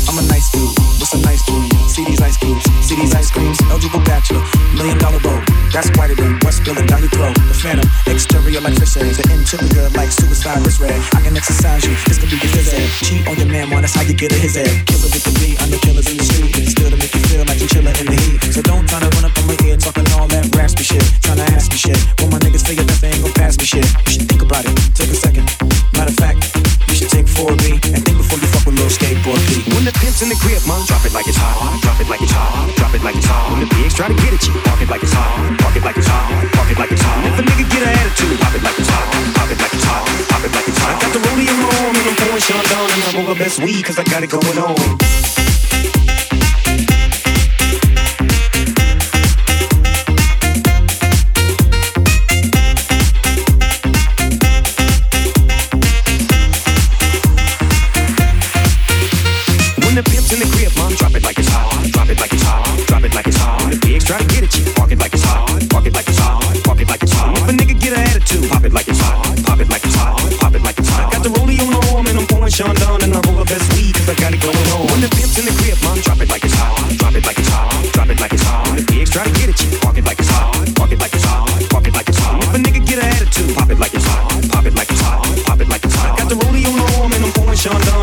I'm a nice dude with some nice food. See these ice cubes, see these ice creams. Eligible bachelor, $1 million road. That's whiter than what's spilling down your throat. The phantom, exterior like fish eggs. The interior like suicide wrist red. I can exercise you, this could be your phys ed. Cheat on your man, man, that's how you get a his head. Killer with the B, I'm the killers in the street. Still to make you feel like you're chillin' in the heat. So don't try to run up on my ear talking all that raspy shit. Tryna ask me shit. When my niggas figure that they ain't gon' pass me shit. You should think about it, take a second. Matter of fact, you should take 4B and think before you fuck with little skateboard P. When the pimp's in the crib, man, drop it like it's hot. Drop it like it's hot. Drop it like it's hot. When the pigs try to get at you, park it like it's hot. Park it like it's hot. Park it like it's hot. If a nigga get an attitude, pop it like it's hot. Pop it like it's hot. Pop it like it's hot. I got the rollie in my arm and I'm pouring Sean down and I'm over best weed cause I got it going on. The pimp's in the crib, mom, drop it like it's hot. Drop it like it's hot. Drop it like it's hot. When the pigs try to get at you, park it like it's hot. Park it like it's hot. Park it like it's hot. If a nigga get an attitude, pop it like it's hot. Pop it like it's hot. Pop it like it's hot. I got the rollie on my arm and I'm pouring Sean down and I roll the best weed cause I got it going on. When the pimp's in the crib, mom, drop it like it's hot. Drop it like it's hot. Drop it like it's hot. When the pigs try to get at you, park it like it's hot. Park it like it's hot. Park it like it's hot. If a nigga get an attitude, pop it like it's hot. Pop it like it's hot. Pop it like it's hot. I got the rollie on my arm and I'm pouring Sean down